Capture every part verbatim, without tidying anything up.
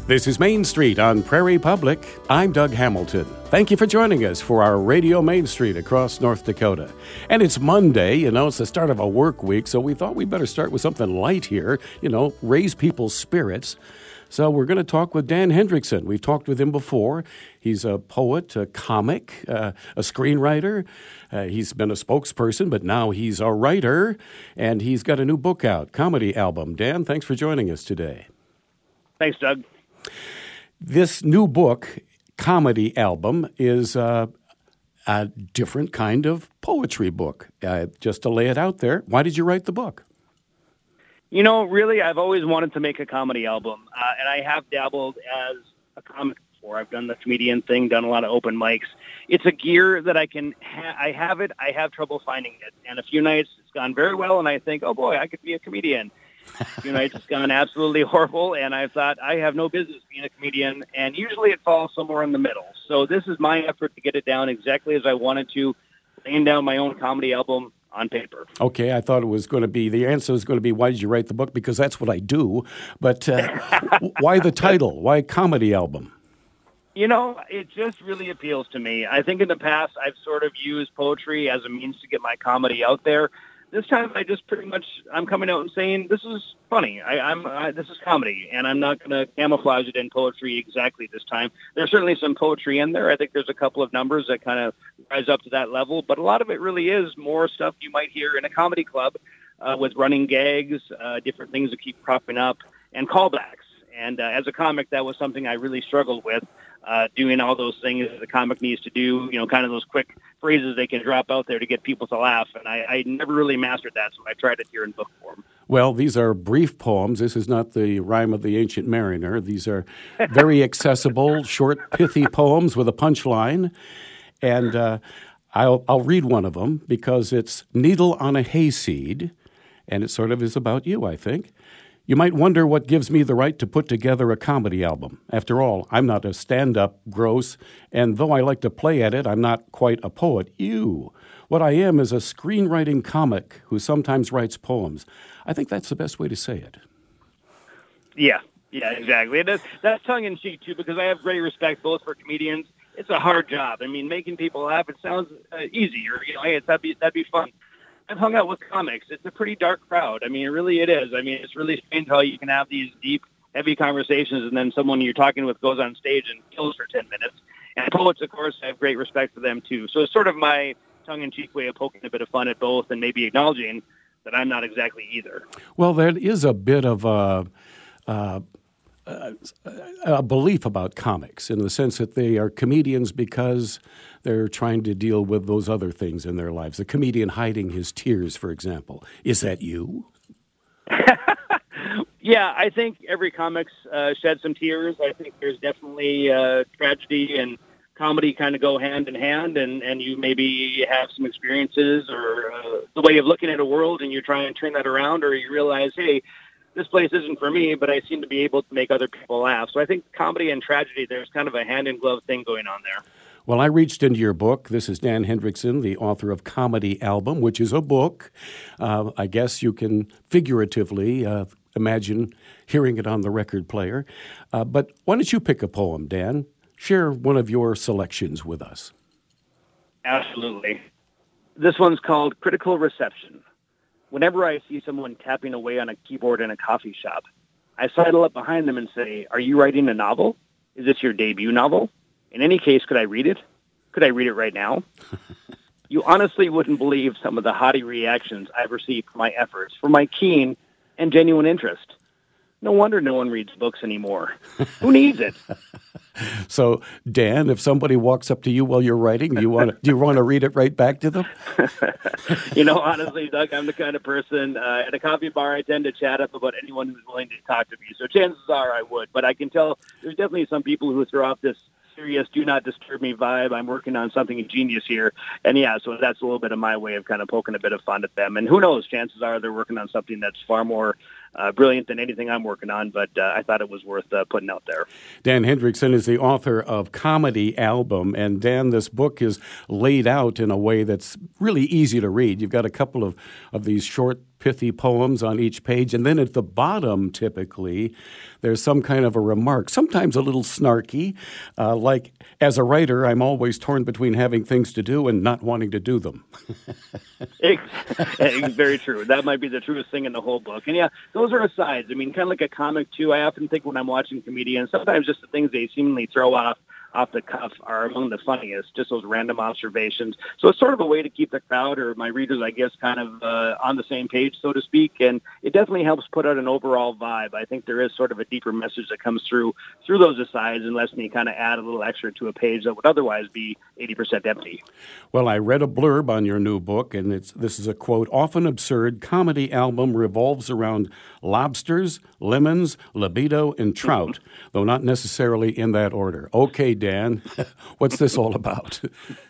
This is Main Street on Prairie Public. I'm Doug Hamilton. Thank you for joining us for our Radio Main Street across North Dakota. And it's Monday, you know, it's the start of a work week, so we thought we'd better start with something light here, you know, raise people's spirits. So we're going to talk with Dan Hendrickson. We've talked with him before. He's a poet, a comic, uh, a screenwriter. Uh, he's been a spokesperson, but now he's a writer, and he's got a new book out, comedy album. Dan, thanks for joining us today. Thanks, Doug. This new book, comedy album, is uh, a different kind of poetry book. Uh, just to lay it out there, why did you write the book? You know, really, I've always wanted to make a comedy album, uh, and I have dabbled as a comic before. I've done the comedian thing, done a lot of open mics. It's a gear that I can, ha- I have it, I have trouble finding it. And a few nights it's gone very well, and I think, oh boy, I could be a comedian. A few nights it's gone absolutely horrible, and I thought, I have no business being a comedian, and usually it falls somewhere in the middle. So this is my effort to get it down exactly as I wanted to, laying down my own comedy album on paper. Okay, I thought it was going to be, the answer was going to be, why did you write the book? Because that's what I do. But uh, why the title? Why comedy album? You know, it just really appeals to me. I think in the past I've sort of used poetry as a means to get my comedy out there. This time I just pretty much, I'm coming out and saying, this is funny. I, I'm I, This is comedy, and I'm not going to camouflage it in poetry exactly this time. There's certainly some poetry in there. I think there's a couple of numbers that kind of rise up to that level, but a lot of it really is more stuff you might hear in a comedy club uh, with running gags, uh, different things that keep cropping up, and callbacks. And uh, as a comic, that was something I really struggled with, uh, doing all those things that the comic needs to do, you know, kind of those quick phrases they can drop out there to get people to laugh. And I, I never really mastered that, so I tried it here in book form. Well, these are brief poems. This is not the Rime of the Ancient Mariner. These are very accessible, short, pithy poems with a punchline. And uh, I'll, I'll read one of them because it's Needle on a Hayseed, and it sort of is about you, I think. You might wonder what gives me the right to put together a comedy album. After all, I'm not a stand-up gross, and though I like to play at it, I'm not quite a poet. Ew. What I am is a screenwriting comic who sometimes writes poems. I think that's the best way to say it. Yeah, yeah, exactly. That's, that's tongue-in-cheek, too, because I have great respect both for comedians. It's a hard job. I mean, making people laugh, it sounds uh, easy, or, you know, hey, that'd be, that'd be fun. I've hung out with comics. It's a pretty dark crowd. I mean, it really it is. I mean, it's really strange how you can have these deep, heavy conversations, and then someone you're talking with goes on stage and kills for ten minutes. And poets, of course, I have great respect for them, too. So it's sort of my tongue-in-cheek way of poking a bit of fun at both and maybe acknowledging that I'm not exactly either. Well, there is a bit of a, uh, a, a belief about comics in the sense that they are comedians because they're trying to deal with those other things in their lives. A comedian hiding his tears, for example. Is that you? Yeah, I think every comic's uh, shed some tears. I think there's definitely uh, tragedy and comedy kind of go hand in hand, and, and you maybe have some experiences or uh, the way of looking at a world, and you try and turn that around, or you realize, hey, this place isn't for me, but I seem to be able to make other people laugh. So I think comedy and tragedy, there's kind of a hand-in-glove thing going on there. Well, I reached into your book. This is Dan Hendrickson, the author of Comedy Album, which is a book. Uh, I guess you can figuratively uh, imagine hearing it on the record player. Uh, but why don't you pick a poem, Dan? Share one of your selections with us. Absolutely. This one's called Critical Reception. Whenever I see someone tapping away on a keyboard in a coffee shop, I sidle up behind them and say, "Are you writing a novel? Is this your debut novel? In any case, could I read it? Could I read it right now?" You honestly wouldn't believe some of the haughty reactions I've received for my efforts, for my keen and genuine interest. No wonder no one reads books anymore. Who needs it? So, Dan, if somebody walks up to you while you're writing, do you want to, do you want to read it right back to them? You know, honestly, Doug, I'm the kind of person, uh, at a coffee bar, I tend to chat up about anyone who's willing to talk to me. So chances are I would. But I can tell there's definitely some people who throw off this serious, do not disturb me vibe. I'm working on something ingenious here. And yeah, so that's a little bit of my way of kind of poking a bit of fun at them. And who knows, chances are they're working on something that's far more uh, brilliant than anything I'm working on, but uh, I thought it was worth uh, putting out there. Dan Hendrickson is the author of Comedy Album. And Dan, this book is laid out in a way that's really easy to read. You've got a couple of, of these short, pithy poems on each page. And then at the bottom, typically, there's some kind of a remark, sometimes a little snarky, uh, like, as a writer, I'm always torn between having things to do and not wanting to do them. It's very true. That might be the truest thing in the whole book. And yeah, those are asides. I mean, kind of like a comic, too. I often think when I'm watching comedians, sometimes just the things they seemingly throw off off the cuff are among the funniest, just those random observations. So it's sort of a way to keep the crowd or my readers, I guess, kind of uh, on the same page, so to speak. And it definitely helps put out an overall vibe. I think there is sort of a deeper message that comes through through those asides and lets me kind of add a little extra to a page that would otherwise be eighty percent empty. Well, I read a blurb on your new book, and it's this is a quote, often absurd comedy album revolves around lobsters, lemons, libido, and trout, though not necessarily in that order. Okay, Dan, what's this all about?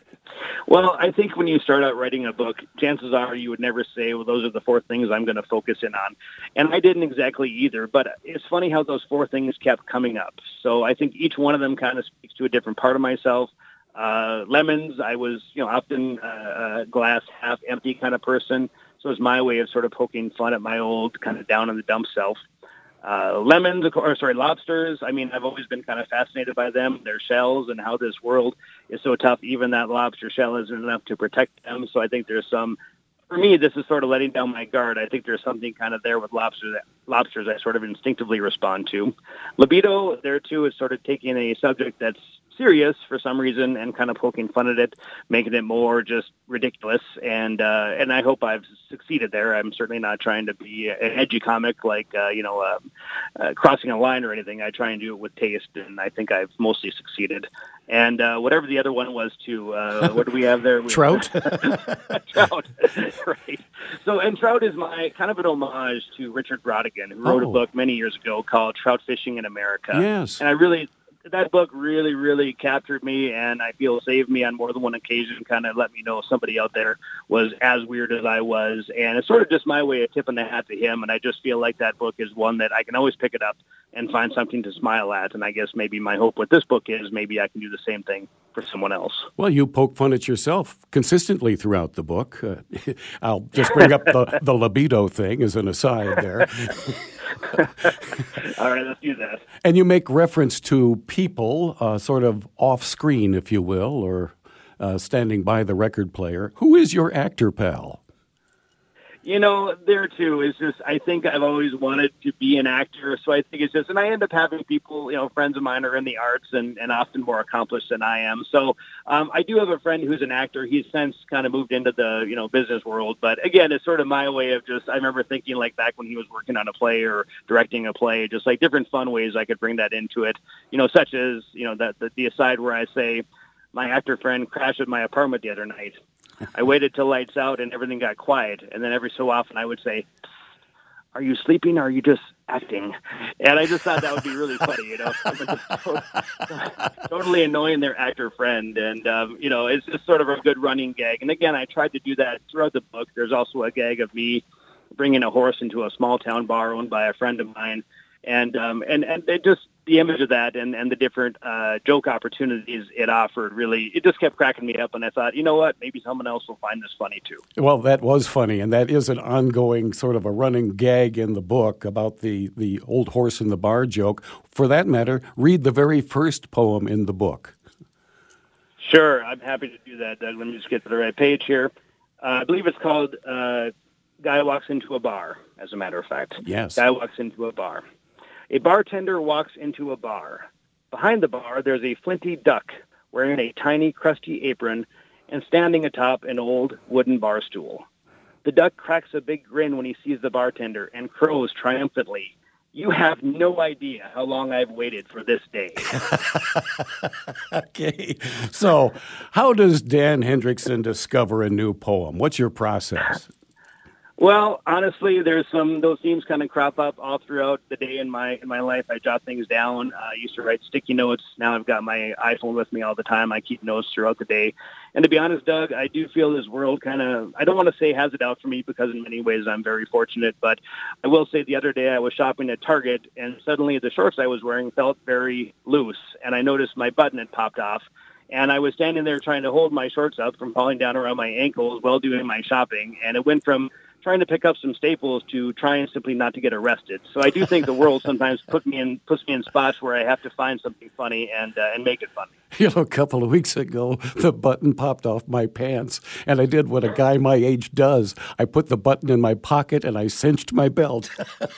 Well, I think when you start out writing a book, chances are you would never say, well, those are the four things I'm going to focus in on. And I didn't exactly either, but it's funny how those four things kept coming up. So I think each one of them kind of speaks to a different part of myself. Uh, lemons, I was, you know, often uh, a glass half empty kind of person. So it's my way of sort of poking fun at my old kind of down in the dump self. Uh, lemons, or sorry, lobsters. I mean, I've always been kind of fascinated by them, their shells, and how this world is so tough. Even that lobster shell isn't enough to protect them. So I think there's some, for me, this is sort of letting down my guard. I think there's something kind of there with lobsters that lobsters I sort of instinctively respond to. Libido, there too, is sort of taking a subject that's serious for some reason and kind of poking fun at it, making it more just ridiculous. And uh, and I hope I've succeeded there. I'm certainly not trying to be an edgy comic like, uh, you know, uh, uh, crossing a line or anything. I try and do it with taste, and I think I've mostly succeeded. And uh, whatever the other one was, too. Uh, what do we have there? Trout. Trout, right. So, and Trout is my kind of an homage to Richard Brautigan, who wrote Oh. a book many years ago called Trout Fishing in America. Yes. And I really... that book really, really captured me, and I feel saved me on more than one occasion, kind of let me know somebody out there was as weird as I was. And it's sort of just my way of tipping the hat to him, and I just feel like that book is one that I can always pick it up and find something to smile at. And I guess maybe my hope with this book is maybe I can do the same thing for someone else. Well, you poke fun at yourself consistently throughout the book. Uh, I'll just bring up the, the libido thing as an aside there. All right, let's do that. And you make reference to people uh, sort of off-screen, if you will, or uh, standing by the record player. Who is your actor pal? You know, there too is just, I think I've always wanted to be an actor. So I think it's just, and I end up having people, you know, friends of mine are in the arts and, and often more accomplished than I am. So um, I do have a friend who's an actor. He's since kind of moved into the, you know, business world. But again, it's sort of my way of just, I remember thinking like back when he was working on a play or directing a play, just like different fun ways I could bring that into it, you know, such as, you know, that the, the aside where I say, my actor friend crashed at my apartment the other night. I waited till lights out and everything got quiet. And then every so often I would say, are you sleeping or are you just acting? And I just thought that would be really funny, you know, just totally annoying their actor friend. And, um, you know, it's just sort of a good running gag. And again, I tried to do that throughout the book. There's also a gag of me bringing a horse into a small town bar owned by a friend of mine. And, um, and, and it just, the image of that and, and the different uh, joke opportunities it offered, really, it just kept cracking me up. And I thought, you know what, maybe someone else will find this funny too. Well, that was funny, and that is an ongoing sort of a running gag in the book about the, the old horse in the bar joke. For that matter, read the very first poem in the book. Sure, I'm happy to do that, Doug. Let me just get to the right page here. Uh, I believe it's called uh, Guy Walks Into a Bar, as a matter of fact. Yes. Guy Walks Into a Bar. A bartender walks into a bar. Behind the bar, there's a flinty duck wearing a tiny, crusty apron and standing atop an old wooden bar stool. The duck cracks a big grin when he sees the bartender and crows triumphantly. You have no idea how long I've waited for this day. Okay. So how does Dan Hendrickson discover a new poem? What's your process? Well, honestly, there's some those themes kind of crop up all throughout the day in my in my life. I jot things down. Uh, I used to write sticky notes. Now I've got my iPhone with me all the time. I keep notes throughout the day. And to be honest, Doug, I do feel this world kind of, I don't want to say has it out for me because in many ways I'm very fortunate, but I will say the other day I was shopping at Target and suddenly the shorts I was wearing felt very loose and I noticed my button had popped off. And I was standing there trying to hold my shorts up from falling down around my ankles while doing my shopping. And it went from trying to pick up some staples to trying simply not to get arrested. So I do think the world sometimes put me in puts me in spots where I have to find something funny and uh, and make it funny. You know, a couple of weeks ago, the button popped off my pants, and I did what a guy my age does. I put the button in my pocket, and I cinched my belt.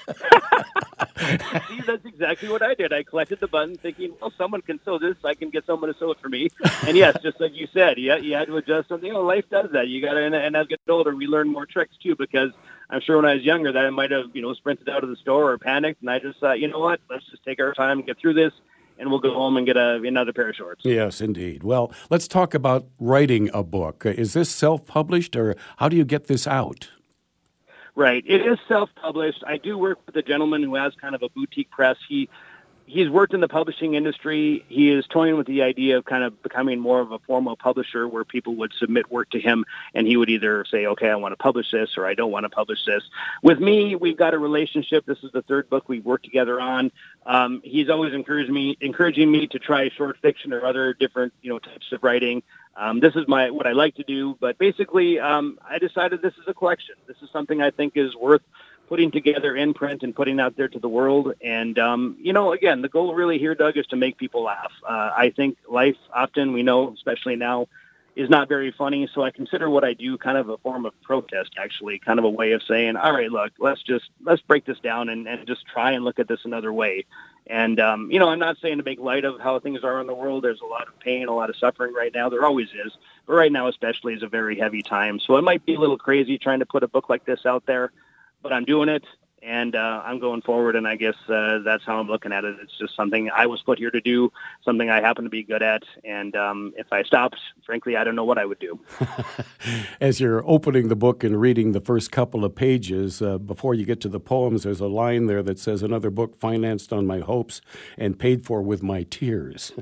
See, that's exactly what I did. I collected the button thinking, well, someone can sew this. I can get someone to sew it for me. And yes, just like you said, you, you had to adjust something. You know, life does that. You got to, and, and as we get older, we learn more tricks too, because I'm sure when I was younger that I might have, you know, sprinted out of the store or panicked. And I just thought, you know what, let's just take our time, get through this, and we'll go home and get a, another pair of shorts. Yes, indeed. Well, let's talk about writing a book. Is this self-published, or how do you get this out? Right. It is self-published. I do work with a gentleman who has kind of a boutique press. He he's worked in the publishing industry. He is toying with the idea of kind of becoming more of a formal publisher where people would submit work to him and he would either say, okay, I want to publish this or I don't want to publish this. With me, we've got a relationship. This is the third book we've worked together on. Um, he's always encouraged me, encouraging me to try short fiction or other different, you know, types of writing. Um, this is my what I like to do, but basically, um, I decided this is a collection. This is something I think is worth putting together in print and putting out there to the world. And, um, you know, again, the goal really here, Doug, is to make people laugh. Uh, I think life often, we know, especially now, is not very funny. So I consider what I do kind of a form of protest, actually, kind of a way of saying, all right, look, let's just let's break this down and, and just try and look at this another way. And, um, you know, I'm not saying to make light of how things are in the world. There's a lot of pain, a lot of suffering right now. There always is. But right now, especially, is a very heavy time. So it might be a little crazy trying to put a book like this out there, but I'm doing it. And uh, I'm going forward, and I guess uh, that's how I'm looking at it. It's just something I was put here to do, something I happen to be good at. And um, if I stopped, frankly, I don't know what I would do. As you're opening the book and reading the first couple of pages, uh, before you get to the poems, there's a line there that says, another book financed on my hopes and paid for with my tears.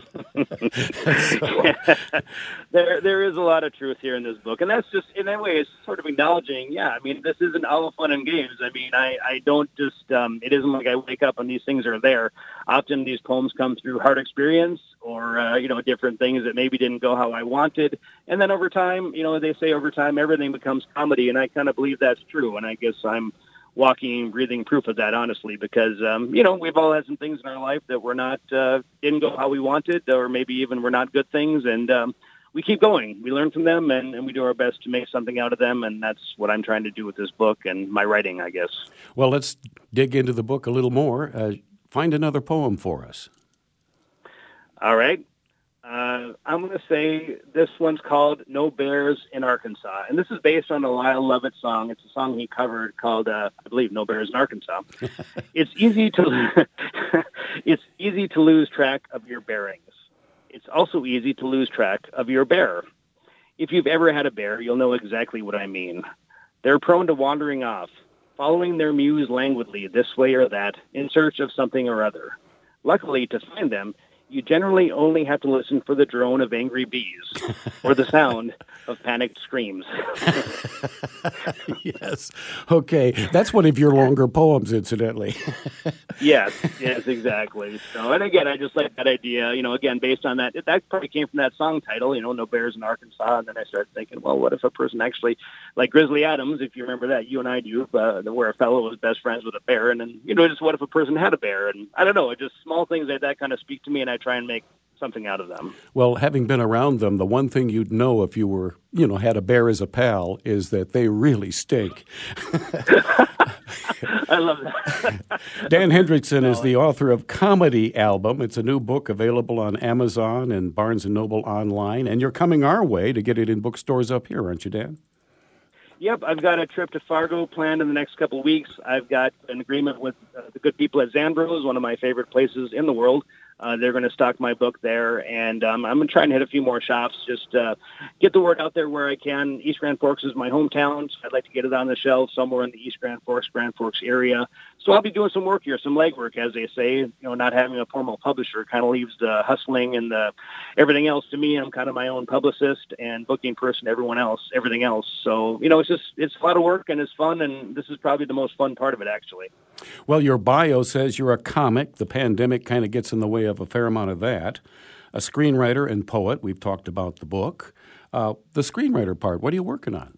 so. there, there is a lot of truth here in this book. And that's just, in that way, it's sort of acknowledging, yeah, I mean, this isn't all fun and games. I mean, I, I don't Don't just, um, it isn't like I wake up and these things are there. Often these poems come through hard experience or, uh, you know, different things that maybe didn't go how I wanted. And then over time, you know, they say over time, everything becomes comedy. And I kind of believe that's true. And I guess I'm walking, breathing proof of that, honestly, because, um, you know, we've all had some things in our life that were not, uh, didn't go how we wanted, or maybe even were not good things. And, um, we keep going. We learn from them, and, and we do our best to make something out of them, and that's what I'm trying to do with this book and my writing, I guess. Well, let's dig into the book a little more. Uh, find another poem for us. All right. Uh, I'm going to say this one's called No Bears in Arkansas, and this is based on a Lyle Lovett song. It's a song he covered called, uh, I believe, No Bears in Arkansas. It's easy to it's easy to lose track of your bearings. It's also easy to lose track of your bear. If you've ever had a bear, you'll know exactly what I mean. They're prone to wandering off, following their muse languidly this way or that, in search of something or other. Luckily, to find them, you generally only have to listen for the drone of angry bees or the sound of panicked screams. Yes. Okay. That's one of your longer poems, incidentally. Yes. Yes, exactly. So, and again, I just like that idea, you know, again, based on that, that probably came from that song title, you know, No Bears in Arkansas. And then I started thinking, well, what if a person actually, like Grizzly Adams, if you remember that, you and I do, uh, where a fellow was best friends with a bear. And then, you know, just what if a person had a bear? And I don't know, just small things like that kind of speak to me, and I try and make something out of them. Well, having been around them, the one thing you'd know if you were, you know, had a bear as a pal is that they really stink. I love that. Dan Hendrickson is the author of Comedy Album. It's a new book available on Amazon and Barnes and Noble online, and you're coming our way to get it in bookstores up here, aren't you, Dan? Yep, I've got a trip to Fargo planned in the next couple of weeks. I've got an agreement with uh, the good people at Zambros, one of my favorite places in the world. Uh, they're going to stock my book there, and um, I'm going to try and hit a few more shops, just uh, get the word out there where I can. East Grand Forks is my hometown, so I'd like to get it on the shelf somewhere in the East Grand Forks, Grand Forks area. So I'll be doing some work here, some legwork, as they say. You know, not having a formal publisher kind of leaves the hustling and the everything else to me. I'm kind of my own publicist and booking person, everyone else, everything else. So, you know, it's just, it's a lot of work and it's fun, and this is probably the most fun part of it, actually. Well, your bio says you're a comic. The pandemic kind of gets in the way of a fair amount of that. A screenwriter and poet. We've talked about the book. Uh, the screenwriter part, what are you working on?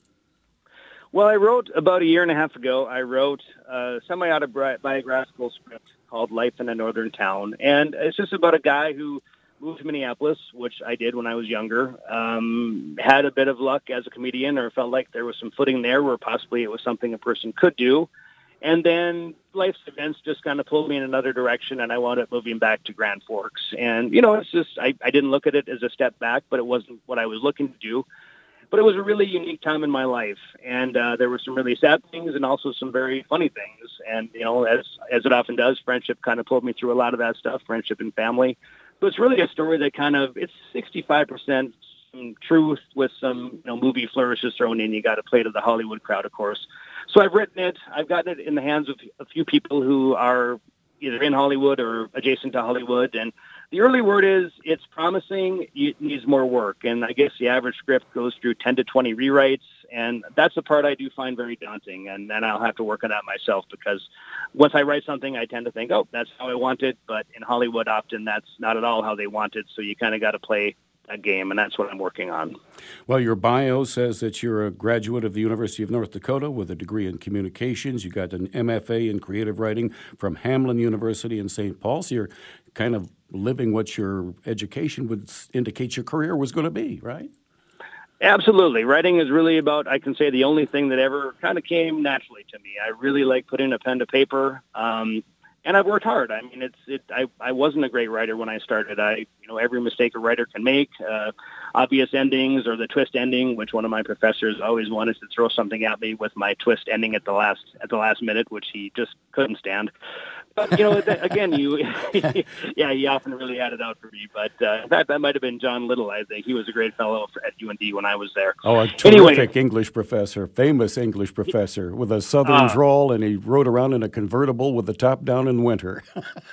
Well, I wrote about a year and a half ago, I wrote a semi-autobiographical script called Life in a Northern Town. And it's just about a guy who moved to Minneapolis, which I did when I was younger, um, had a bit of luck as a comedian, or felt like there was some footing there where possibly it was something a person could do. And then life's events just kind of pulled me in another direction, and I wound up moving back to Grand Forks. And, you know, it's just, I, I didn't look at it as a step back, but it wasn't what I was looking to do. But it was a really unique time in my life, and uh, there were some really sad things and also some very funny things. And, you know, as as it often does, friendship kind of pulled me through a lot of that stuff, friendship and family. So it's really a story that kind of, it's sixty-five percent some truth with some, you know, movie flourishes thrown in. You got to play to the Hollywood crowd, of course. So I've written it. I've gotten it in the hands of a few people who are either in Hollywood or adjacent to Hollywood. And the early word is it's promising. It needs more work. And I guess the average script goes through ten to twenty rewrites. And that's the part I do find very daunting. And then I'll have to work on that myself, because once I write something, I tend to think, oh, that's how I want it. But in Hollywood, often that's not at all how they want it. So you kind of got to play a game, and that's what I'm working on. Well, your bio says that you're a graduate of the University of North Dakota with a degree in communications. You got an M F A in creative writing from Hamline University in Saint Paul. So you're kind of living what your education would indicate your career was going to be, right? Absolutely. Writing is really about, I can say, the only thing that ever kind of came naturally to me. I really like putting a pen to paper. Um, And I've worked hard. I mean, it's it. I, I wasn't a great writer when I started. I, you know, every mistake a writer can make, uh, obvious endings or the twist ending, which one of my professors always wanted to throw something at me with my twist ending at the last at the last minute, which he just couldn't stand. But, you know, that, again, you, yeah, he often really had it out for me. But uh, in fact, that might have been John Little, I think. He was a great fellow for, at U N D when I was there. Oh, a terrific anyway, English professor, famous English professor with a southern uh, drawl, and he rode around in a convertible with the top down in winter.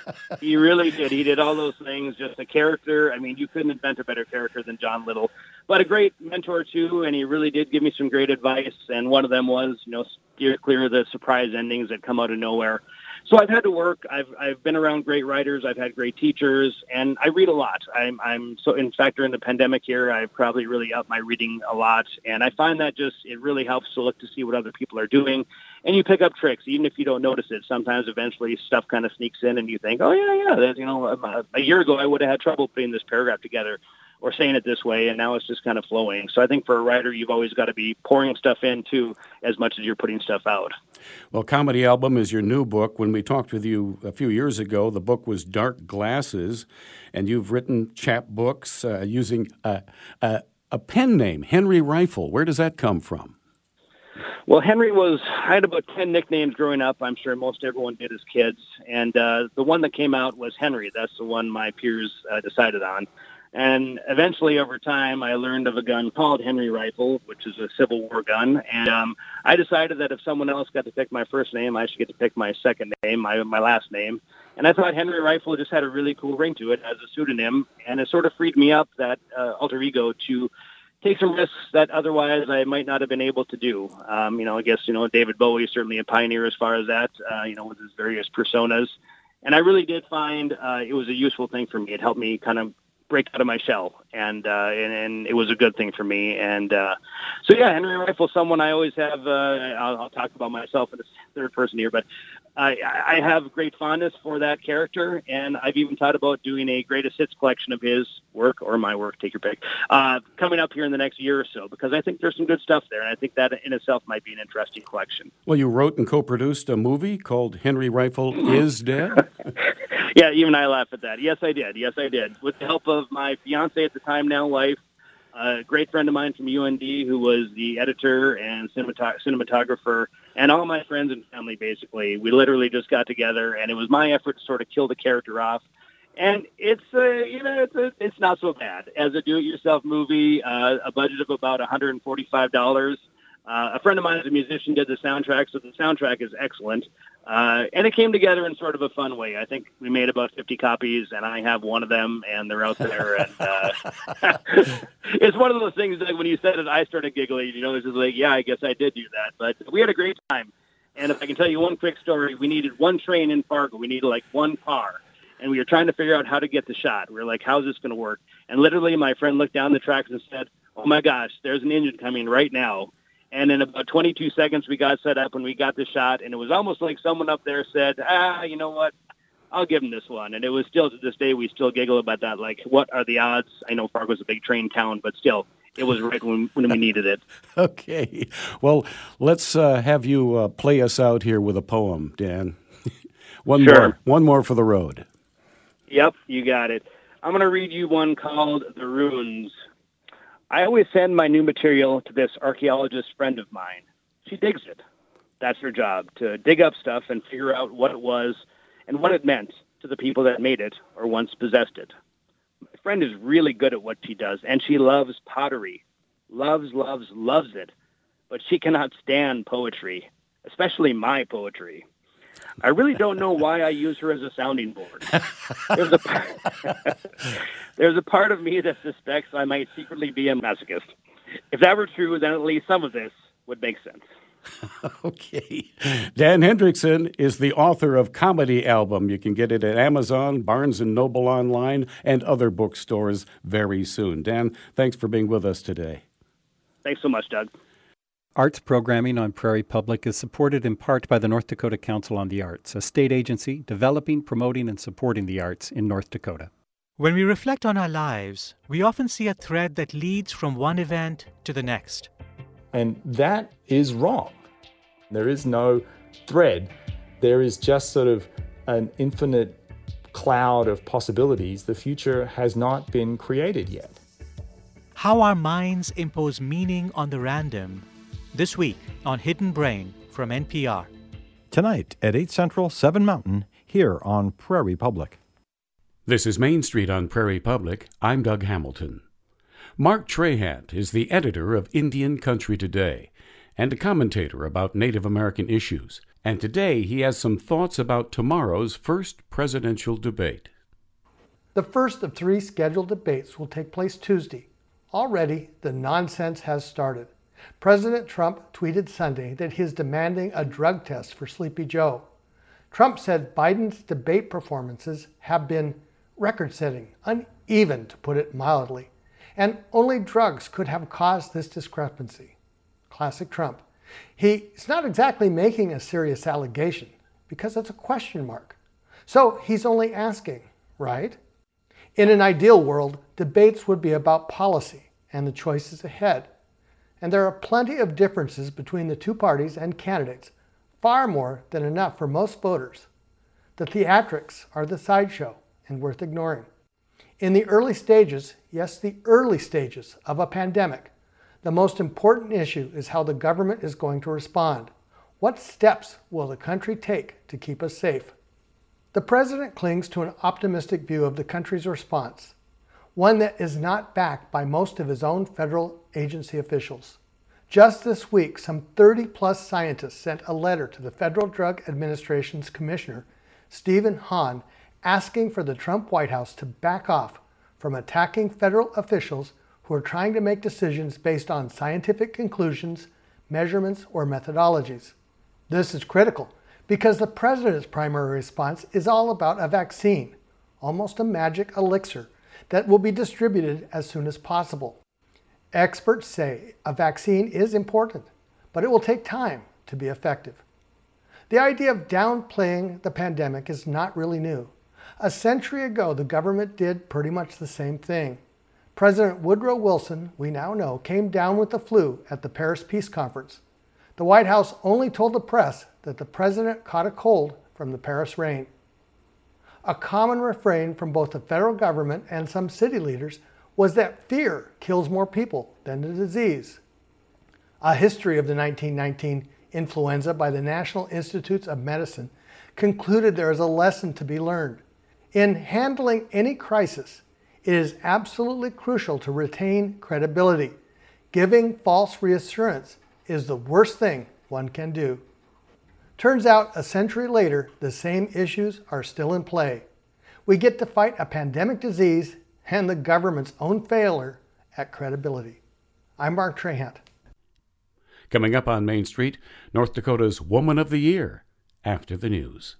He really did. He did all those things, just a character. I mean, you couldn't invent a better character than John Little. But a great mentor, too, and he really did give me some great advice. And one of them was, you know, steer clear of the surprise endings that come out of nowhere. So I've had to work. I've I've been around great writers. I've had great teachers, and I read a lot. I'm I'm so in fact during the pandemic here, I've probably really upped my reading a lot, and I find that just it really helps to look to see what other people are doing, and you pick up tricks even if you don't notice it. Sometimes eventually stuff kind of sneaks in, and you think, oh yeah yeah, that, you know, a, a year ago I would have had trouble putting this paragraph together or saying it this way, and now it's just kind of flowing. So I think for a writer, you've always got to be pouring stuff in, too, as much as you're putting stuff out. Well, Comedy Album is your new book. When we talked with you a few years ago, the book was Dark Glasses, and you've written chap books uh, using a, a, a pen name, Henry Rifle. Where does that come from? Well, Henry was, I had about ten nicknames growing up. I'm sure most everyone did as kids. And uh, the one that came out was Henry. That's the one my peers uh, decided on. And eventually, over time, I learned of a gun called Henry Rifle, which is a Civil War gun. And um, I decided that if someone else got to pick my first name, I should get to pick my second name, my my last name. And I thought Henry Rifle just had a really cool ring to it as a pseudonym. And it sort of freed me up, that uh, alter ego, to take some risks that otherwise I might not have been able to do. Um, you know, I guess, you know, David Bowie is certainly a pioneer as far as that, uh, you know, with his various personas. And I really did find uh, it was a useful thing for me. It helped me kind of break out of my shell, and, uh, and and it was a good thing for me. And uh, so, yeah, Henry Rifle, someone I always have, uh, I'll, I'll talk about myself in the third person here, but I, I have great fondness for that character, and I've even thought about doing a greatest hits collection of his work, or my work, take your pick, uh, coming up here in the next year or so, because I think there's some good stuff there, and I think that in itself might be an interesting collection. Well, you wrote and co-produced a movie called Henry Rifle is Dead? Yeah, even I laugh at that. Yes, I did. Yes, I did. With the help of my fiance at the time, now wife, a great friend of mine from U N D who was the editor and cinematog- cinematographer, and all my friends and family, basically. We literally just got together, and it was my effort to sort of kill the character off And it's uh, you know it's a, it's not so bad as a do-it-yourself movie. Uh, a budget of about one hundred forty-five dollars. Uh, a friend of mine is a musician, did the soundtrack, so the soundtrack is excellent. Uh, and it came together in sort of a fun way. I think we made about fifty copies, and I have one of them, and they're out there. And uh, it's one of those things that when you said it, I started giggling. You know, it's just like, yeah, I guess I did do that. But we had a great time. And if I can tell you one quick story, we needed one train in Fargo. We needed like one car. And we were trying to figure out how to get the shot. We were like, how's this going to work? And literally my friend looked down the tracks and said, oh, my gosh, there's an engine coming right now. And in about twenty-two seconds, we got set up and we got the shot. And it was almost like someone up there said, ah, you know what? I'll give him this one. And it was still, to this day, we still giggle about that. Like, what are the odds? I know Fargo's a big train town, but still, it was right when, when we needed it. Okay. Well, let's uh, have you uh, play us out here with a poem, Dan. one Sure. more. One more for the road. Yep, you got it. I'm going to read you one called The Ruins. I always send my new material to this archaeologist friend of mine. She digs it. That's her job, to dig up stuff and figure out what it was and what it meant to the people that made it or once possessed it. My friend is really good at what she does, and she loves pottery. Loves, loves, loves it. But she cannot stand poetry, especially my poetry. I really don't know why I use her as a sounding board. There's a, there's a part of me that suspects I might secretly be a masochist. If that were true, then at least some of this would make sense. Okay. Dan Hendrickson is the author of Comedy Album. You can get it at Amazon, Barnes and Noble online, and other bookstores very soon. Dan, thanks for being with us today. Thanks so much, Doug. Arts programming on Prairie Public is supported in part by the North Dakota Council on the Arts, a state agency developing, promoting, and supporting the arts in North Dakota. When we reflect on our lives, we often see a thread that leads from one event to the next. And that is wrong. There is no thread. There is just sort of an infinite cloud of possibilities. The future has not been created yet. How our minds impose meaning on the random. This week on Hidden Brain from N P R. Tonight at eight Central, seven Mountain, here on Prairie Public. This is Main Street on Prairie Public. I'm Doug Hamilton. Mark Trahant is the editor of Indian Country Today and a commentator about Native American issues. And today he has some thoughts about tomorrow's first presidential debate. The first of three scheduled debates will take place Tuesday. Already, the nonsense has started. President Trump tweeted Sunday that he is demanding a drug test for Sleepy Joe. Trump said Biden's debate performances have been record-setting, uneven to put it mildly, and only drugs could have caused this discrepancy. Classic Trump. He's not exactly making a serious allegation because it's a question mark. So he's only asking, right? In an ideal world, debates would be about policy and the choices ahead. And there are plenty of differences between the two parties and candidates, far more than enough for most voters. The theatrics are the sideshow and worth ignoring. In the early stages, yes, the early stages of a pandemic, the most important issue is how the government is going to respond. What steps will the country take to keep us safe? The president clings to an optimistic view of the country's response, one that is not backed by most of his own federal agency officials. Just this week, some thirty plus scientists sent a letter to the Federal Drug Administration's Commissioner, Stephen Hahn, asking for the Trump White House to back off from attacking federal officials who are trying to make decisions based on scientific conclusions, measurements, or methodologies. This is critical because the president's primary response is all about a vaccine, almost a magic elixir, that will be distributed as soon as possible. Experts say a vaccine is important, but it will take time to be effective. The idea of downplaying the pandemic is not really new. A century ago, the government did pretty much the same thing. President Woodrow Wilson, we now know, came down with the flu at the Paris Peace Conference. The White House only told the press that the president caught a cold from the Paris rain. A common refrain from both the federal government and some city leaders was that fear kills more people than the disease. A history of the nineteen nineteen influenza by the National Institutes of Medicine concluded there is a lesson to be learned. In handling any crisis, it is absolutely crucial to retain credibility. Giving false reassurance is the worst thing one can do. Turns out a century later, the same issues are still in play. We get to fight a pandemic disease and the government's own failure at credibility. I'm Mark Trahant. Coming up on Main Street, North Dakota's Woman of the Year, after the news.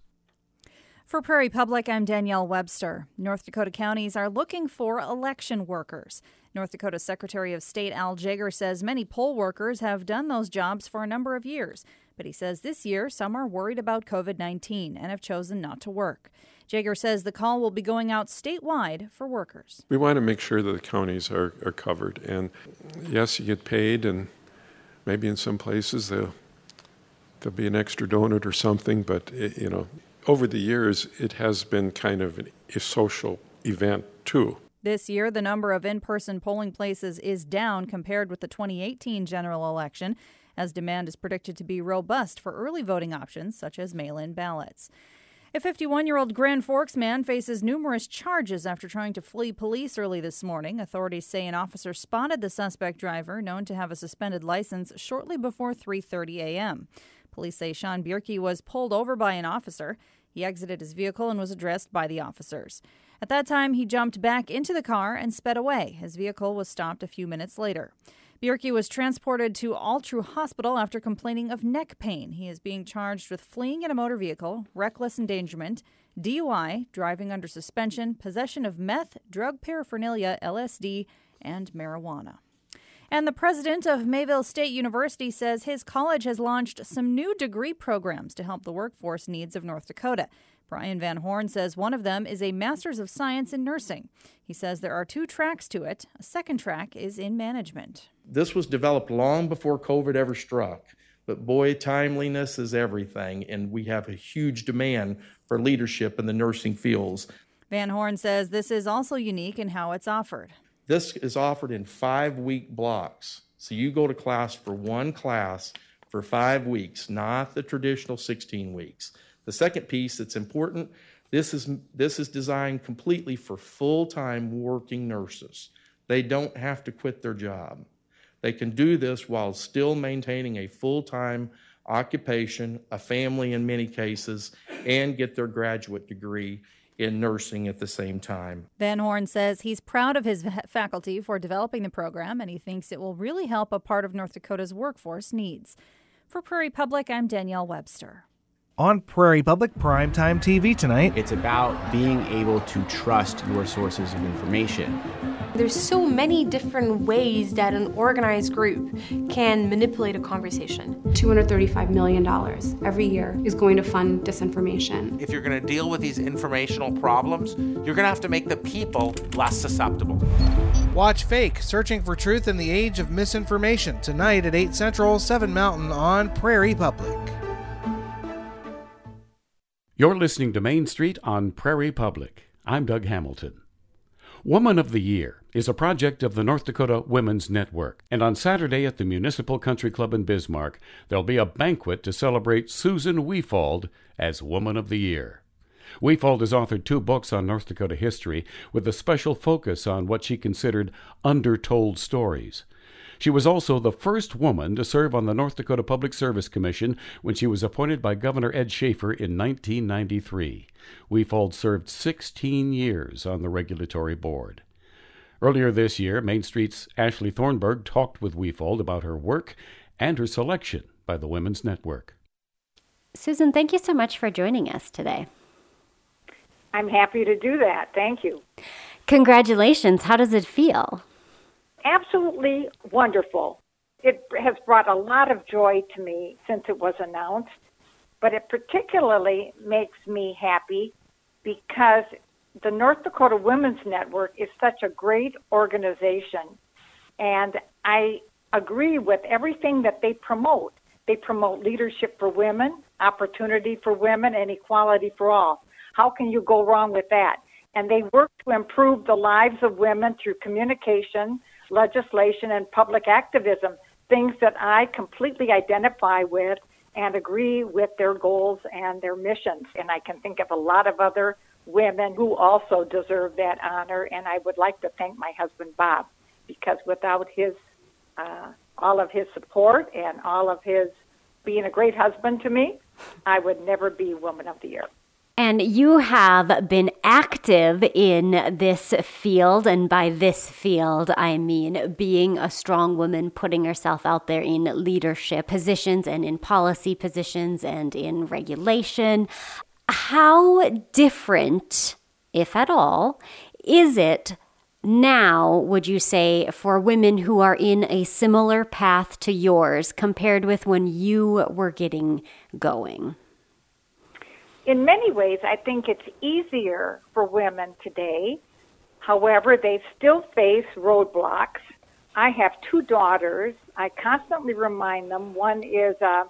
For Prairie Public, I'm Danielle Webster. North Dakota counties are looking for election workers. North Dakota Secretary of State Al Jaeger says many poll workers have done those jobs for a number of years. But he says this year some are worried about covid nineteen and have chosen not to work. Jaeger says the call will be going out statewide for workers. We want to make sure that the counties are, are covered. And yes, you get paid, and maybe in some places there'll, there'll be an extra donut or something. But, it, you know, over the years, it has been kind of an, a social event, too. This year, the number of in-person polling places is down compared with the twenty eighteen general election, as demand is predicted to be robust for early voting options such as mail-in ballots. A fifty-one-year-old Grand Forks man faces numerous charges after trying to flee police early this morning. Authorities say an officer spotted the suspect driver, known to have a suspended license, shortly before three thirty a.m. Police say Sean Bierke was pulled over by an officer. He exited his vehicle and was addressed by the officers. At that time, he jumped back into the car and sped away. His vehicle was stopped a few minutes later. Bierke was transported to Altru Hospital after complaining of neck pain. He is being charged with fleeing in a motor vehicle, reckless endangerment, D U I, driving under suspension, possession of meth, drug paraphernalia, L S D, and marijuana. And the president of Mayville State University says his college has launched some new degree programs to help the workforce needs of North Dakota. Brian Van Horn says one of them is a Master's of Science in Nursing. He says there are two tracks to it. A second track is in management. This was developed long before COVID ever struck, but boy, timeliness is everything, and we have a huge demand for leadership in the nursing fields. Van Horn says this is also unique in how it's offered. This is offered in five-week blocks. So you go to class for one class for five weeks, not the traditional sixteen weeks. The second piece that's important, this is this is designed completely for full-time working nurses. They don't have to quit their job. They can do this while still maintaining a full-time occupation, a family in many cases, and get their graduate degree in nursing at the same time. Van Horn says he's proud of his faculty for developing the program, and he thinks it will really help a part of North Dakota's workforce needs. For Prairie Public, I'm Danielle Webster. On Prairie Public Primetime T V tonight, it's about being able to trust your sources of information. There's so many different ways that an organized group can manipulate a conversation. two hundred thirty-five million dollars every year is going to fund disinformation. If you're going to deal with these informational problems, you're going to have to make the people less susceptible. Watch Fake, Searching for Truth in the Age of Misinformation, tonight at eight Central, seven Mountain on Prairie Public. You're listening to Main Street on Prairie Public. I'm Doug Hamilton. Woman of the Year is a project of the North Dakota Women's Network, and on Saturday at the Municipal Country Club in Bismarck, there'll be a banquet to celebrate Susan Weefald as Woman of the Year. Weefald has authored two books on North Dakota history with a special focus on what she considered undertold stories. She was also the first woman to serve on the North Dakota Public Service Commission when she was appointed by Governor Ed Schaefer in nineteen ninety-three. Weefald served sixteen years on the regulatory board. Earlier this year, Main Street's Ashley Thornburg talked with Weefald about her work and her selection by the Women's Network. Susan, thank you so much for joining us today. I'm happy to do that. Thank you. Congratulations. How does it feel? Absolutely wonderful. It has brought a lot of joy to me since it was announced, but it particularly makes me happy because the North Dakota Women's Network is such a great organization, and I agree with everything that they promote. They promote leadership for women, opportunity for women, and equality for all. How can you go wrong with that? And they work to improve the lives of women through communication, legislation, and public activism, things that I completely identify with and agree with their goals and their missions. And I can think of a lot of other women who also deserve that honor, and I would like to thank my husband, Bob, because without his, uh, all of his support and all of his being a great husband to me, I would never be Woman of the Year. And you have been active in this field, and by this field, I mean being a strong woman, putting herself out there in leadership positions and in policy positions and in regulation. How different, if at all, is it now, would you say, for women who are in a similar path to yours compared with when you were getting going? In many ways, I think it's easier for women today. However, they still face roadblocks. I have two daughters. I constantly remind them. One is a,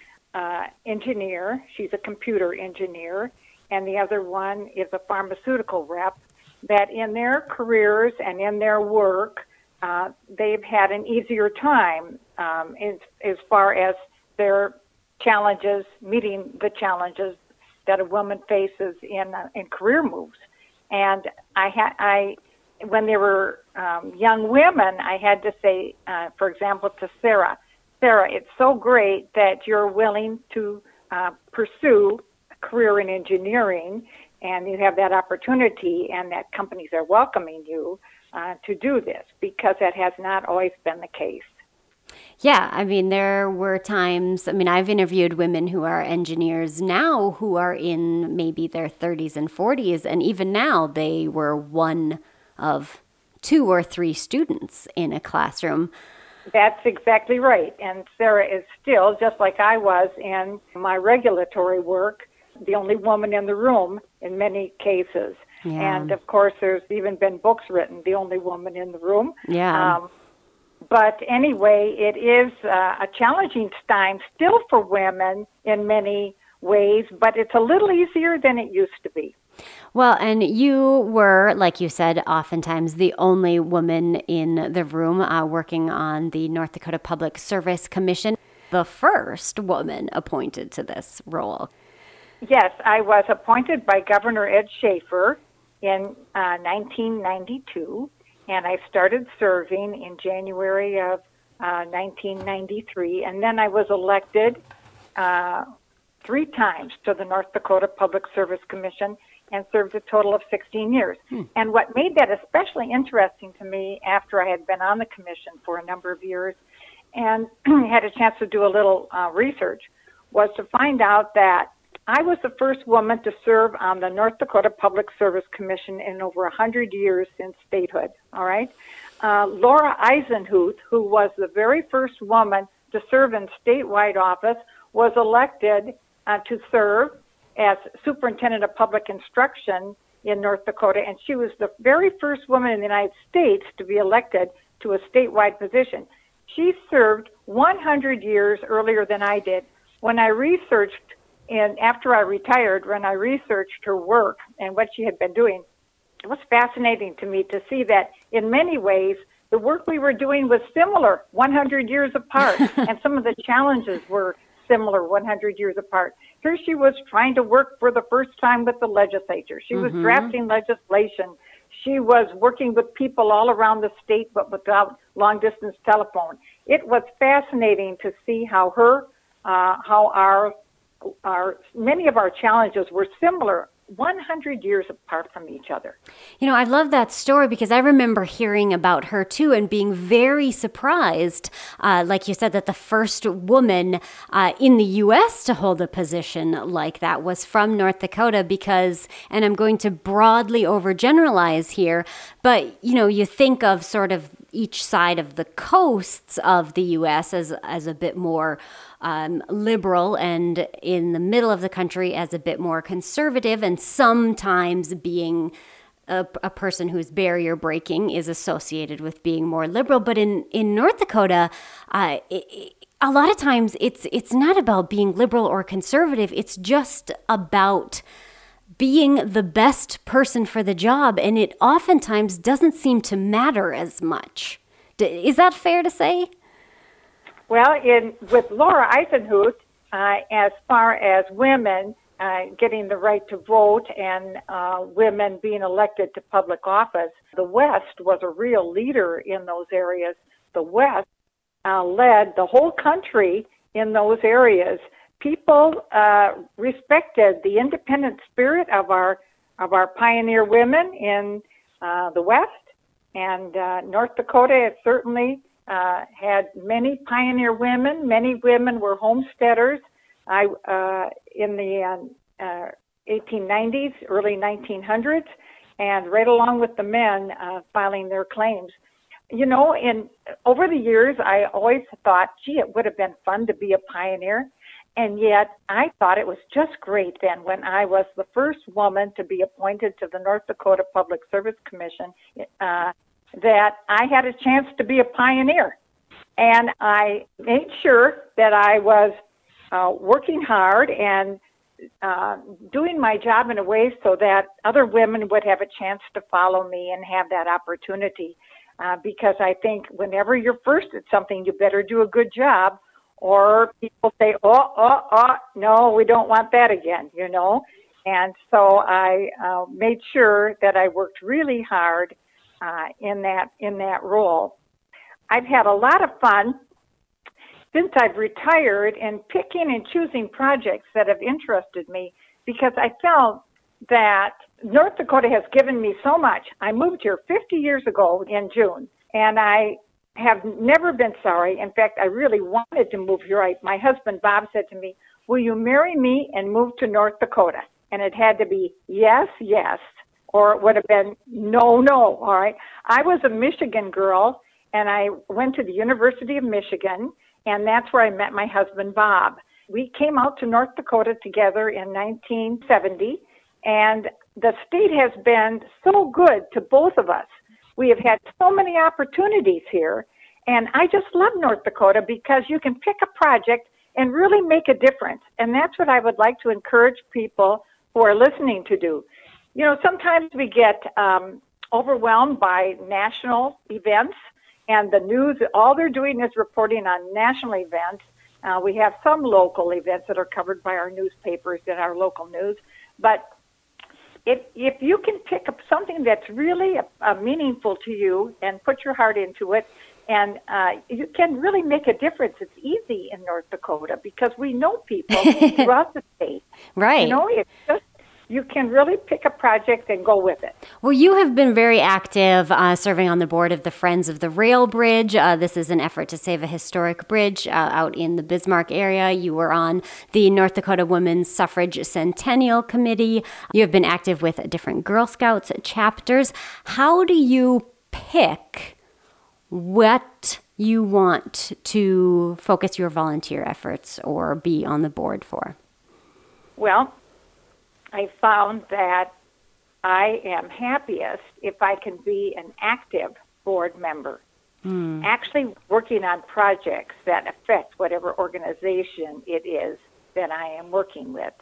a engineer. She's a computer engineer. And the other one is a pharmaceutical rep, that in their careers and in their work, uh, they've had an easier time um, as, as far as their challenges, meeting the challenges that a woman faces in uh, in career moves. And I had I when they were um, young women, I had to say, uh, for example, to Sarah, Sarah, it's so great that you're willing to uh, pursue a career in engineering, and you have that opportunity, and that companies are welcoming you uh, to do this, because that has not always been the case. Yeah, I mean, there were times, I mean, I've interviewed women who are engineers now who are in maybe their thirties and forties, and even now they were one of two or three students in a classroom. That's exactly right. And Sarah is still, just like I was in my regulatory work, the only woman in the room in many cases. Yeah. And of course, there's even been books written, The Only Woman in the Room. Yeah. Um, But anyway, it is uh, a challenging time still for women in many ways, but it's a little easier than it used to be. Well, and you were, like you said, oftentimes the only woman in the room uh, working on the North Dakota Public Service Commission, the first woman appointed to this role. Yes, I was appointed by Governor Ed Schaefer in uh, nineteen ninety-two. And I started serving in January of uh, nineteen ninety-three. And then I was elected uh, three times to the North Dakota Public Service Commission and served a total of sixteen years. Hmm. And what made that especially interesting to me after I had been on the commission for a number of years and had a chance to do a little uh, research was to find out that I was the first woman to serve on the North Dakota Public Service Commission in over one hundred years since statehood, all right? Uh, Laura Eisenhuth, who was the very first woman to serve in statewide office, was elected uh, to serve as Superintendent of Public Instruction in North Dakota, and she was the very first woman in the United States to be elected to a statewide position. She served one hundred years earlier than I did. When I researched And after I retired, when I researched her work and what she had been doing, it was fascinating to me to see that in many ways, the work we were doing was similar one hundred years apart, and some of the challenges were similar one hundred years apart. Here she was trying to work for the first time with the legislature. She was Mm-hmm. drafting legislation. She was working with people all around the state, but without long-distance telephone. It was fascinating to see how her, uh, how our Our, many of our challenges were similar, one hundred years apart from each other. You know, I love that story because I remember hearing about her too and being very surprised, uh, like you said, that the first woman uh, in the U S to hold a position like that was from North Dakota because, and I'm going to broadly overgeneralize here, but, you know, you think of sort of each side of the coasts of the U S as, as a bit more Um, liberal, and in the middle of the country as a bit more conservative, and sometimes being a, a person whose barrier breaking is associated with being more liberal. But in, in North Dakota, uh, it, it, a lot of times it's it's not about being liberal or conservative. It's just about being the best person for the job, and it oftentimes doesn't seem to matter as much. D- is that fair to say? Well, in with Laura Eisenhuth, uh, as far as women uh, getting the right to vote and uh, women being elected to public office, the West was a real leader in those areas. The West uh, led the whole country in those areas. People uh, respected the independent spirit of our of our pioneer women in uh, the West, and uh, North Dakota has certainly uh, had many pioneer women. Many women were homesteaders. I uh, in the uh, uh, eighteen nineties, early nineteen hundreds, and right along with the men uh, filing their claims. You know, in over the years, I always thought, gee, it would have been fun to be a pioneer. And yet I thought it was just great then when I was the first woman to be appointed to the North Dakota Public Service Commission, uh, that I had a chance to be a pioneer. And I made sure that I was uh, working hard and uh, doing my job in a way so that other women would have a chance to follow me and have that opportunity. Uh, because I think whenever you're first at something, you better do a good job. Or people say, oh, oh, oh, no, we don't want that again, you know. And so I uh, made sure that I worked really hard uh, in that in that role. I've had a lot of fun since I've retired in picking and choosing projects that have interested me, because I felt that North Dakota has given me so much. I moved here fifty years ago in June, and I have never been sorry. In fact, I really wanted to move here. I, my husband, Bob, said to me, will you marry me and move to North Dakota? And it had to be yes, yes, or it would have been no, no, all right? I was a Michigan girl, and I went to the University of Michigan, and that's where I met my husband, Bob. We came out to North Dakota together in nineteen seventy, and the state has been so good to both of us. We have had so many opportunities here, and I just love North Dakota because you can pick a project and really make a difference, and that's what I would like to encourage people who are listening to do. You know, sometimes we get um, overwhelmed by national events, and the news, all they're doing is reporting on national events. Uh, we have some local events that are covered by our newspapers and our local news, but If if you can pick up something that's really uh, meaningful to you and put your heart into it, and uh, you can really make a difference. It's easy in North Dakota because we know people throughout the state. Right. You know, it's just, you can really pick a project and go with it. Well, you have been very active uh, serving on the board of the Friends of the Rail Bridge. Uh, this is an effort to save a historic bridge uh, out in the Bismarck area. You were on the North Dakota Women's Suffrage Centennial Committee. You have been active with different Girl Scouts chapters. How do you pick what you want to focus your volunteer efforts or be on the board for? Well, I found that I am happiest if I can be an active board member, mm. actually working on projects that affect whatever organization it is that I am working with.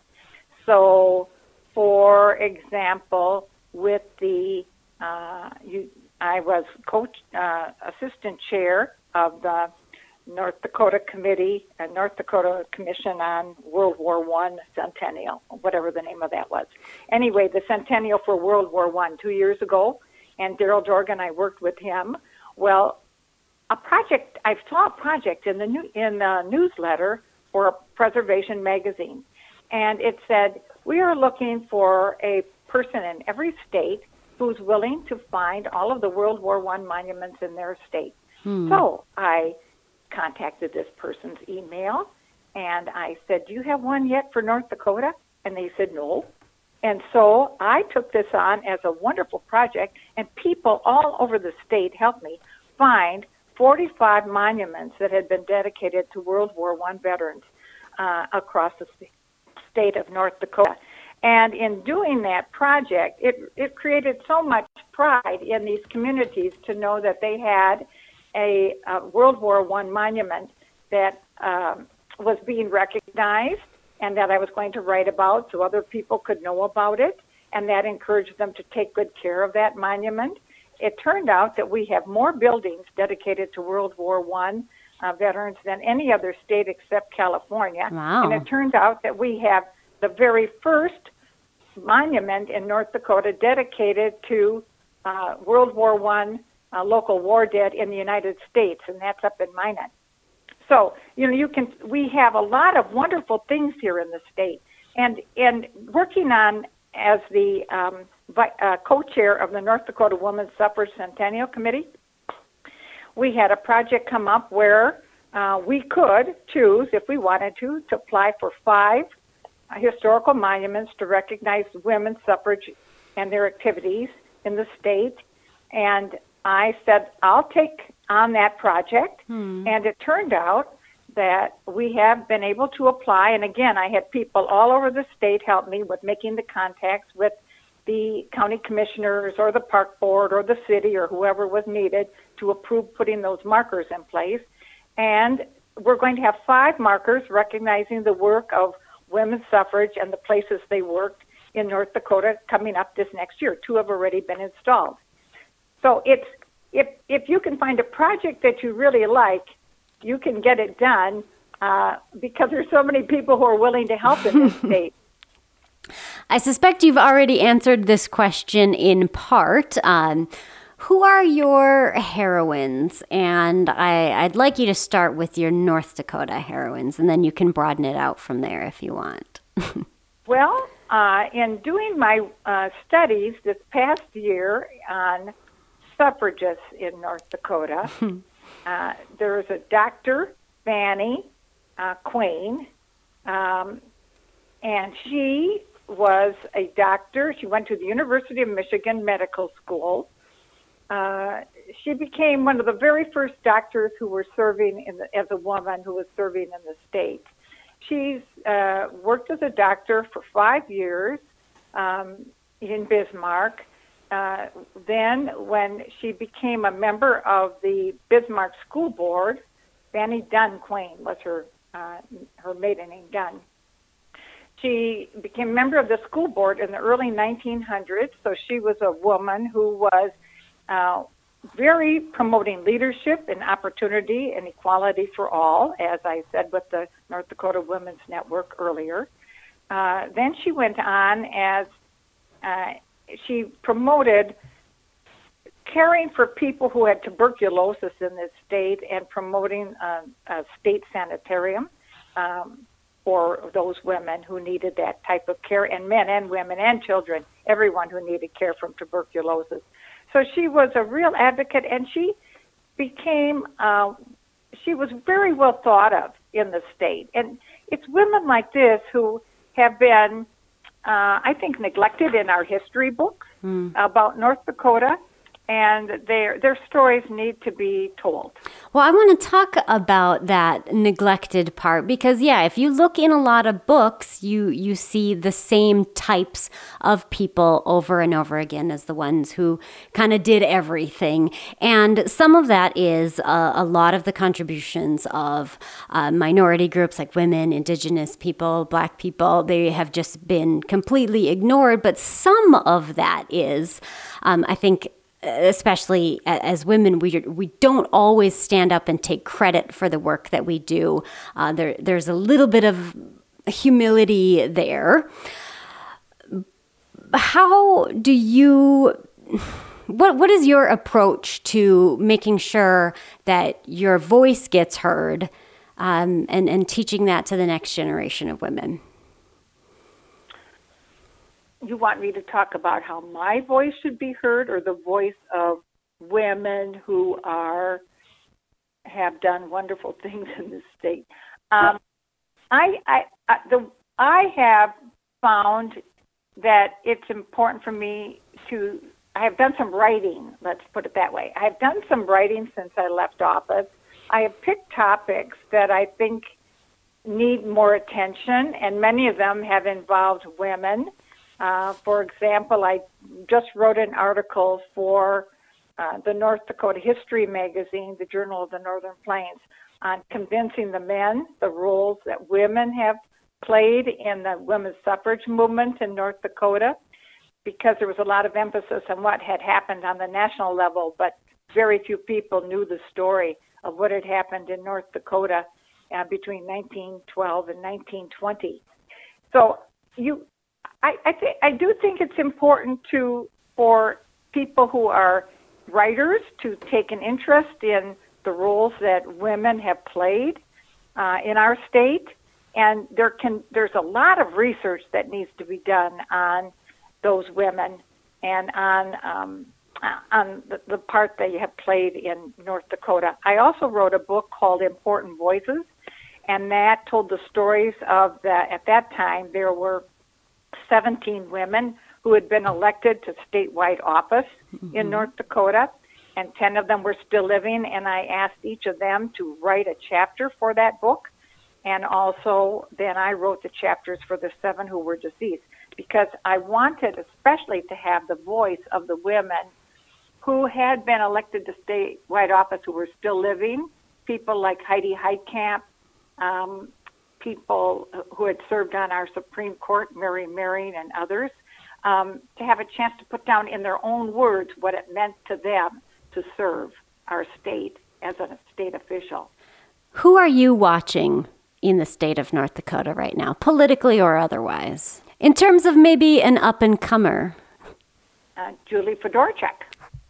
So, for example, with the, uh, you, I was coach, uh, assistant chair of the North Dakota Committee, uh, North Dakota Commission on World War One Centennial, whatever the name of that was. Anyway, the Centennial for World War One two years ago, and Daryl Jorgen, I worked with him. Well, a project, I saw a project in the new, in the newsletter for Preservation Magazine, and it said, we are looking for a person in every state who's willing to find all of the World War One monuments in their state. Hmm. So I contacted this person's email, and I said, do you have one yet for North Dakota? And they said, no. And so I took this on as a wonderful project, and people all over the state helped me find forty-five monuments that had been dedicated to World War One veterans uh, across the state of North Dakota. And in doing that project, it, it created so much pride in these communities to know that they had a, a World War One monument that um, was being recognized and that I was going to write about so other people could know about it, and that encouraged them to take good care of that monument. It turned out that we have more buildings dedicated to World War One uh, veterans than any other state except California. Wow. And it turned out that we have the very first monument in North Dakota dedicated to uh, World War One uh, local war dead in the United States, and that's up in Minot. So, you know, you can. We have a lot of wonderful things here in the state, and and working on as the um, vi- uh, co-chair of the North Dakota Women's Suffrage Centennial Committee, we had a project come up where uh, we could choose, if we wanted to, to apply for five uh, historical monuments to recognize women's suffrage and their activities in the state. And I said, I'll take on that project. Hmm. And it turned out that we have been able to apply. And again, I had people all over the state help me with making the contacts with the county commissioners or the park board or the city or whoever was needed to approve putting those markers in place. And we're going to have five markers recognizing the work of women's suffrage and the places they worked in North Dakota coming up this next year. Two have already been installed. So it's if if you can find a project that you really like, you can get it done uh, because there's so many people who are willing to help in this state. I suspect you've already answered this question in part. Um, who are your heroines? And I, I'd like you to start with your North Dakota heroines, and then you can broaden it out from there if you want. Well, uh, in doing my uh, studies this past year on suffragists in North Dakota, uh, there is a Doctor Fannie uh, Quain, um, and she was a doctor. She went to the University of Michigan Medical School. Uh, she became one of the very first doctors who were serving in the, as a woman who was serving in the state. She's uh, worked as a doctor for five years um, in Bismarck. Uh, then when she became a member of the Bismarck School Board, Fannie Dunn Quain was her, uh, her maiden name, Dunn. She became a member of the school board in the early nineteen hundreds, so she was a woman who was uh, very promoting leadership and opportunity and equality for all, as I said with the North Dakota Women's Network earlier. Uh, then she went on as uh, she promoted caring for people who had tuberculosis in this state and promoting uh, a state sanitarium um, for those women who needed that type of care, and men and women and children, everyone who needed care from tuberculosis. So she was a real advocate, and she became, uh, she was very well thought of in the state. And it's women like this who have been, uh, I think, neglected in our history books mm. about North Dakota, and their their stories need to be told. Well, I want to talk about that neglected part because, yeah, if you look in a lot of books, you, you see the same types of people over and over again as the ones who kind of did everything. And some of that is uh, a lot of the contributions of uh, minority groups like women, indigenous people, black people. They have just been completely ignored. But some of that is, um, I think, especially as women, we we don't always stand up and take credit for the work that we do. Uh, there, there's a little bit of humility there. How do you? What what is your approach to making sure that your voice gets heard, um, and and teaching that to the next generation of women? You want me to talk about how my voice should be heard, or the voice of women who are have done wonderful things in this state? Um, I, I, I, the, I have found that it's important for me to. I have done some writing. Let's put it that way. I have done some writing since I left office. I have picked topics that I think need more attention, and many of them have involved women. Uh, for example, I just wrote an article for uh, the North Dakota History magazine, the Journal of the Northern Plains, on convincing the men the roles that women have played in the women's suffrage movement in North Dakota, because there was a lot of emphasis on what had happened on the national level, but very few people knew the story of what had happened in North Dakota uh, between nineteen twelve and nineteen twenty. So you, I, I think I do think it's important to for people who are writers to take an interest in the roles that women have played uh, in our state, and there can there's a lot of research that needs to be done on those women and on um, on the, the part they have played in North Dakota. I also wrote a book called Important Voices, and that told the stories of the, at that time, there were seventeen women who had been elected to statewide office mm-hmm. in North Dakota, and ten of them were still living, and I asked each of them to write a chapter for that book, and also then I wrote the chapters for the seven who were deceased, because I wanted especially to have the voice of the women who had been elected to statewide office who were still living, people like Heidi Heitkamp, um, people who had served on our Supreme Court, Mary Marion and others, um, to have a chance to put down in their own words what it meant to them to serve our state as a state official. Who are you watching in the state of North Dakota right now, politically or otherwise, in terms of maybe an up-and-comer? Uh, Julie Fedorchak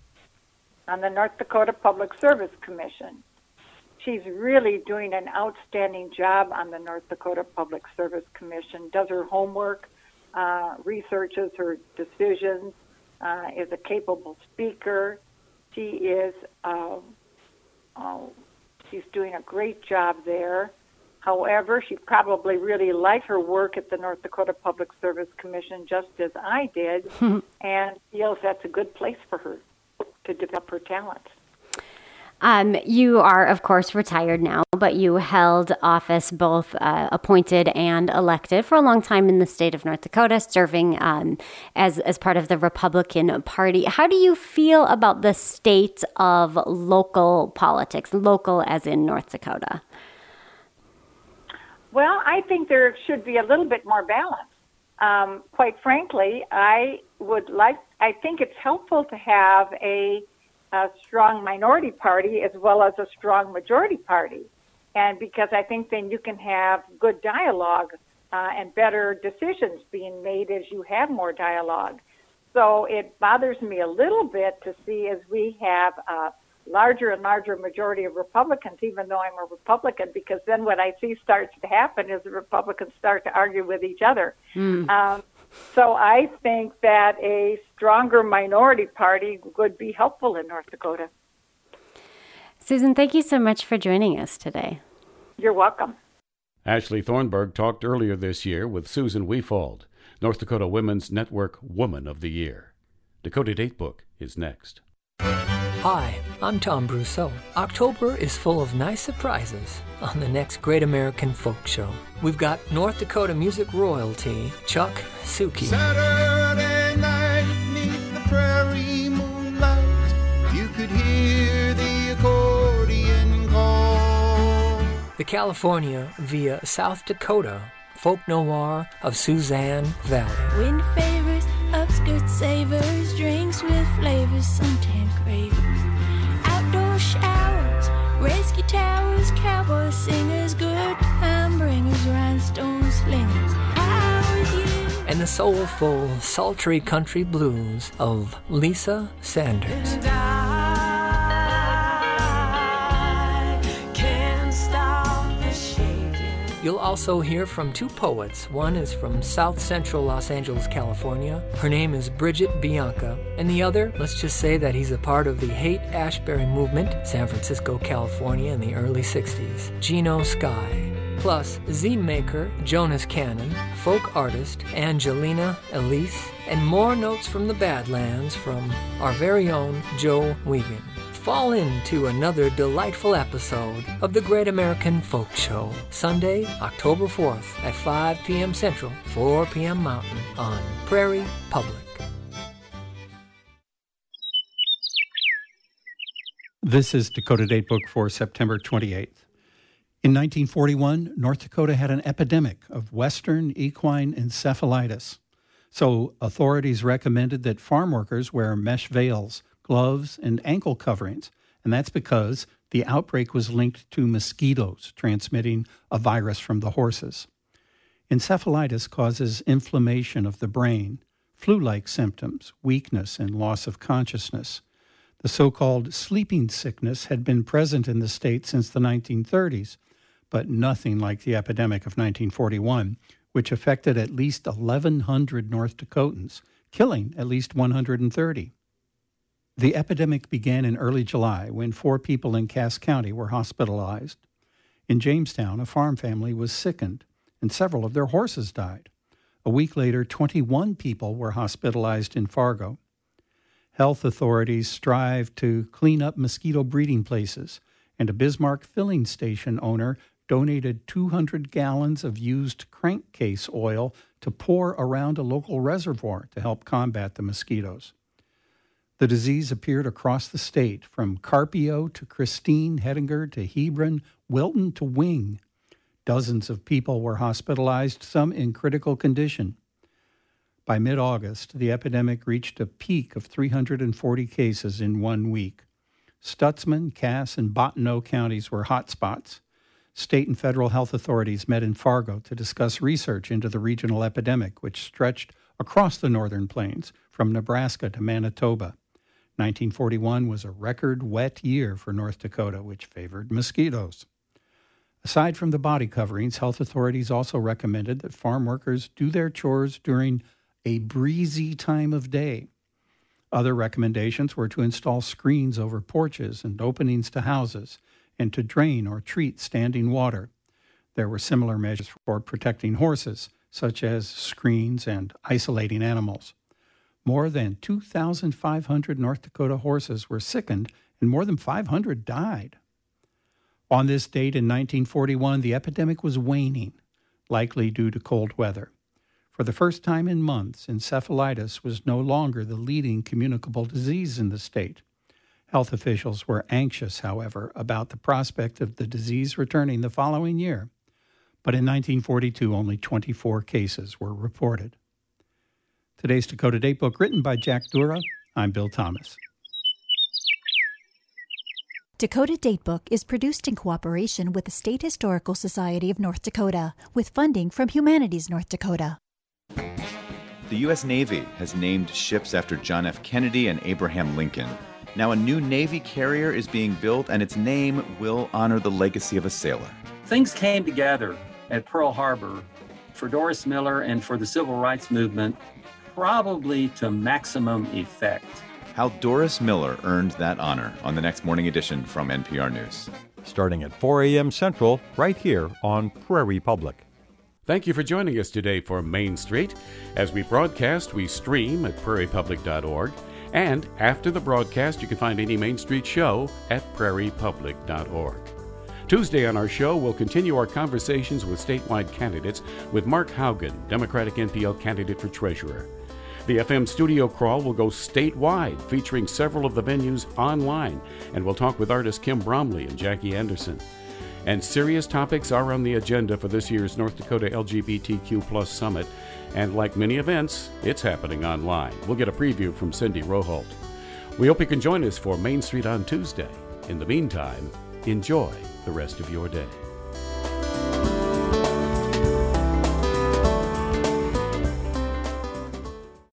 on the North Dakota Public Service Commission. She's really doing an outstanding job on the North Dakota Public Service Commission, does her homework, uh, researches her decisions, uh, is a capable speaker. She is, uh, oh, she's doing a great job there. However, she probably really liked her work at the North Dakota Public Service Commission just as I did, and feels that's a good place for her to develop her talents. Um, you are, of course, retired now, but you held office both uh, appointed and elected for a long time in the state of North Dakota, serving um, as, as part of the Republican Party. How do you feel about the state of local politics, local as in North Dakota? Well, I think there should be a little bit more balance. Um, quite frankly, I would like, I think it's helpful to have a a strong minority party as well as a strong majority party. And because I think then you can have good dialogue uh, and better decisions being made as you have more dialogue. So it bothers me a little bit to see as we have a larger and larger majority of Republicans, even though I'm a Republican, because then what I see starts to happen is the Republicans start to argue with each other. Mm. Um, So I think that a stronger minority party would be helpful in North Dakota. Susan, thank you so much for joining us today. You're welcome. Ashley Thornburg talked earlier this year with Susan Weefald, North Dakota Women's Network Woman of the Year. Dakota Datebook is next. Hi, I'm Tom Brousseau. October is full of nice surprises on the next Great American Folk Show. We've got North Dakota music royalty, Chuck Suki. Saturday night neath the prairie moonlight, you could hear the accordion call. The California via South Dakota folk noir of Suzanne Valley. Wind favors, upskirt savors, drinks with flavors, suntan cravers. Outdoor showers, rescue towers, cowboy singers, good time bringers, rhinestone slingers. How with you? And the soulful, sultry country blues of Lisa Sanders. And I can't stop the shaking. You'll also hear from two poets. One is from South Central Los Angeles, California. Her name is Bridget Bianca. And the other, let's just say that he's a part of the Haight-Ashbury movement, San Francisco, California, in the early sixties. Gino Sky. Plus, zine maker Jonas Cannon, folk artist Angelina Elise, and more notes from the Badlands from our very own Joe Wiegand. Fall into another delightful episode of the Great American Folk Show, Sunday, October fourth at five p.m. Central, four p.m. Mountain on Prairie Public. This is Dakota Datebook for September twenty-eighth. In nineteen forty-one, North Dakota had an epidemic of Western equine encephalitis. So authorities recommended that farm workers wear mesh veils, gloves, and ankle coverings, and that's because the outbreak was linked to mosquitoes transmitting a virus from the horses. Encephalitis causes inflammation of the brain, flu-like symptoms, weakness, and loss of consciousness. The so-called sleeping sickness had been present in the state since the nineteen thirties, but nothing like the epidemic of nineteen forty-one, which affected at least eleven hundred North Dakotans, killing at least one hundred thirty. The epidemic began in early July when four people in Cass County were hospitalized. In Jamestown, a farm family was sickened, and several of their horses died. A week later, twenty-one people were hospitalized in Fargo. Health authorities strive to clean up mosquito breeding places, and a Bismarck filling station owner donated two hundred gallons of used crankcase oil to pour around a local reservoir to help combat the mosquitoes. The disease appeared across the state, from Carpio to Christine, Hettinger to Hebron, Wilton to Wing. Dozens of people were hospitalized, some in critical condition. By mid-August, the epidemic reached a peak of three hundred forty cases in one week. Stutzman, Cass, and Bottineau counties were hotspots. State and federal health authorities met in Fargo to discuss research into the regional epidemic, which stretched across the northern plains from Nebraska to Manitoba. nineteen forty-one was a record wet year for North Dakota, which favored mosquitoes. Aside from the body coverings, health authorities also recommended that farm workers do their chores during a breezy time of day. Other recommendations were to install screens over porches and openings to houses, and to drain or treat standing water. There were similar measures for protecting horses, such as screens and isolating animals. More than two thousand five hundred North Dakota horses were sickened, and more than five hundred died. On this date in nineteen forty-one, the epidemic was waning, likely due to cold weather. For the first time in months, encephalitis was no longer the leading communicable disease in the state. Health officials were anxious, however, about the prospect of the disease returning the following year. But in nineteen forty-two, only twenty-four cases were reported. Today's Dakota Datebook, written by Jack Dura. I'm Bill Thomas. Dakota Datebook is produced in cooperation with the State Historical Society of North Dakota, with funding from Humanities North Dakota. The U S Navy has named ships after John F. Kennedy and Abraham Lincoln. Now a new Navy carrier is being built, and its name will honor the legacy of a sailor. Things came together at Pearl Harbor for Doris Miller and for the Civil Rights Movement, probably to maximum effect. How Doris Miller earned that honor on the next morning edition from N P R News. Starting at four a.m. Central, right here on Prairie Public. Thank you for joining us today for Main Street. As we broadcast, we stream at prairie public dot org. And after the broadcast, you can find any Main Street show at prairie public dot org. Tuesday on our show, we'll continue our conversations with statewide candidates with Mark Haugen, Democratic N P L candidate for treasurer. The F M studio crawl will go statewide, featuring several of the venues online, and we'll talk with artists Kim Bromley and Jackie Anderson. And serious topics are on the agenda for this year's North Dakota L G B T Q plus Summit, and like many events, it's happening online. We'll get a preview from Cindy Roholt. We hope you can join us for Main Street on Tuesday. In the meantime, enjoy the rest of your day.